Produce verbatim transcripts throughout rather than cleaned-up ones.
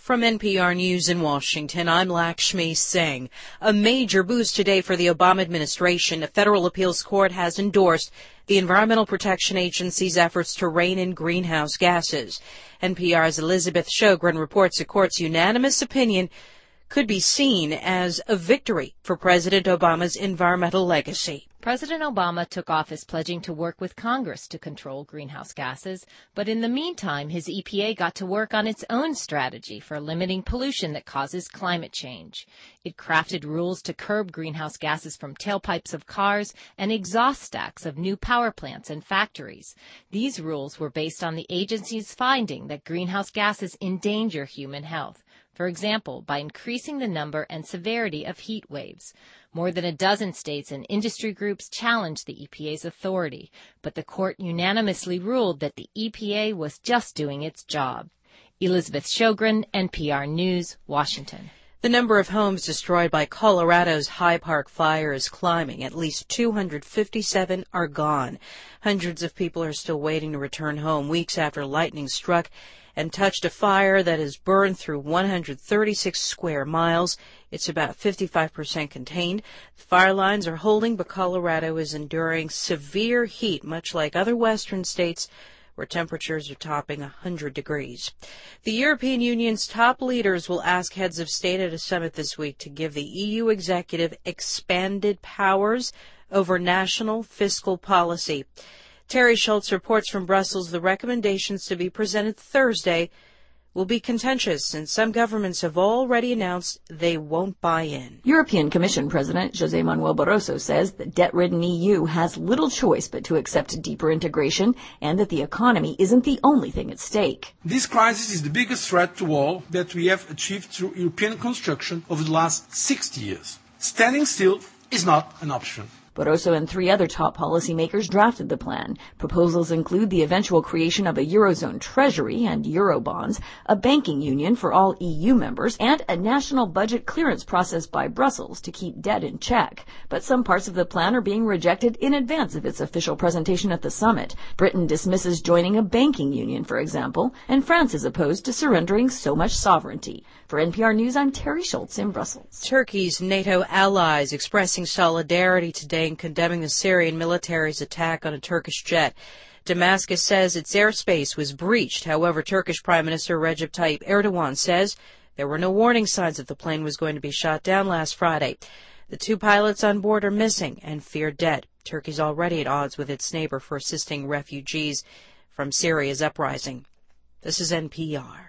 From N P R News in Washington, I'm Lakshmi Singh. A major boost today for the Obama administration. A federal appeals court has endorsed the Environmental Protection Agency's efforts to rein in greenhouse gases. N P R's Elizabeth Shogren reports the court's unanimous opinion could be seen as a victory for President Obama's environmental legacy. President Obama took office pledging to work with Congress to control greenhouse gases, but in the meantime, his E P A got to work on its own strategy for limiting pollution that causes climate change. It crafted rules to curb greenhouse gases from tailpipes of cars and exhaust stacks of new power plants and factories. These rules were based on the agency's finding that greenhouse gases endanger human health. For example, by increasing the number and severity of heat waves. More than a dozen states and industry groups challenged the E P A's authority, but the court unanimously ruled that the E P A was just doing its job. Elizabeth Shogren, N P R News, Washington. The number of homes destroyed by Colorado's High Park fire is climbing. At least two hundred fifty-seven are gone. Hundreds of people are still waiting to return home weeks after lightning struck and touched a fire that has burned through one hundred thirty-six square miles. It's about fifty-five percent contained. The fire lines are holding, but Colorado is enduring severe heat, much like other western states where temperatures are topping one hundred degrees. The European Union's top leaders will ask heads of state at a summit this week to give the E U executive expanded powers over national fiscal policy. Terry Schultz reports from Brussels the recommendations to be presented Thursday will be contentious, and some governments have already announced they won't buy in. European Commission President José Manuel Barroso says the debt-ridden E U has little choice but to accept deeper integration and that the economy isn't the only thing at stake. This crisis is the biggest threat to all that we have achieved through European construction over the last sixty years. Standing still is not an option. Barroso and three other top policymakers drafted the plan. Proposals include the eventual creation of a Eurozone treasury and Eurobonds, a banking union for all E U members, and a national budget clearance process by Brussels to keep debt in check. But some parts of the plan are being rejected in advance of its official presentation at the summit. Britain dismisses joining a banking union, for example, and France is opposed to surrendering so much sovereignty. For N P R News, I'm Terry Schultz in Brussels. Turkey's NATO allies expressing solidarity today in condemning the Syrian military's attack on a Turkish jet. Damascus says its airspace was breached. However, Turkish Prime Minister Recep Tayyip Erdogan says there were no warning signs that the plane was going to be shot down last Friday. The two pilots on board are missing and feared dead. Turkey's already at odds with its neighbor for assisting refugees from Syria's uprising. This is N P R.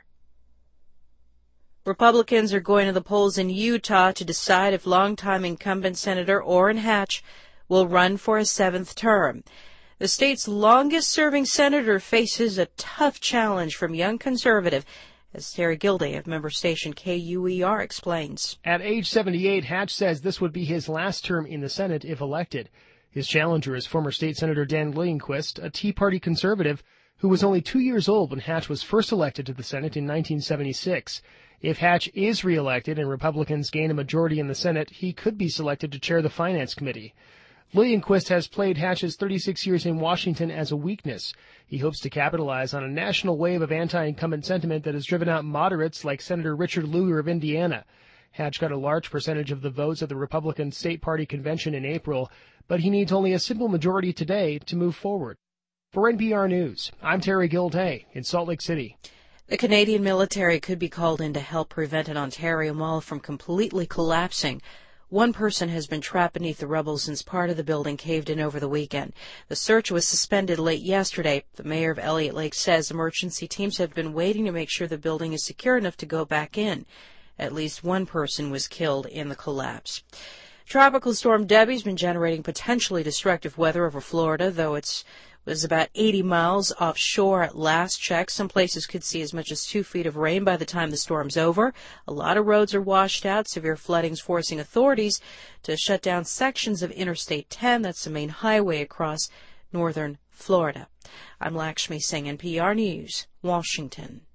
Republicans are going to the polls in Utah to decide if longtime incumbent Senator Orrin Hatch will run for a seventh term. The state's longest-serving senator faces a tough challenge from young conservative, as Terry Gilday of member station K U E R explains. At age seventy-eight, Hatch says this would be his last term in the Senate if elected. His challenger is former State Senator Dan Lillienquist, a Tea Party conservative who was only two years old when Hatch was first elected to the Senate in nineteen seventy-six. If Hatch is reelected and Republicans gain a majority in the Senate, he could be selected to chair the Finance Committee. Lillienquist has played Hatch's thirty-six years in Washington as a weakness. He hopes to capitalize on a national wave of anti-incumbent sentiment that has driven out moderates like Senator Richard Lugar of Indiana. Hatch got a large percentage of the votes at the Republican State Party convention in April, but he needs only a simple majority today to move forward. For N P R News, I'm Terry Gilday in Salt Lake City. The Canadian military could be called in to help prevent an Ontario mall from completely collapsing. One person has been trapped beneath the rubble since part of the building caved in over the weekend. The search was suspended late yesterday. The mayor of Elliott Lake says emergency teams have been waiting to make sure the building is secure enough to go back in. At least one person was killed in the collapse. Tropical storm Debbie's been generating potentially destructive weather over Florida, though it's was about eighty miles offshore at last check. Some places could see as much as two feet of rain by the time the storm's over. A lot of roads are washed out, severe flooding's forcing authorities to shut down sections of Interstate ten, that's the main highway across northern Florida. I'm Lakshmi Singh, N P R News, Washington.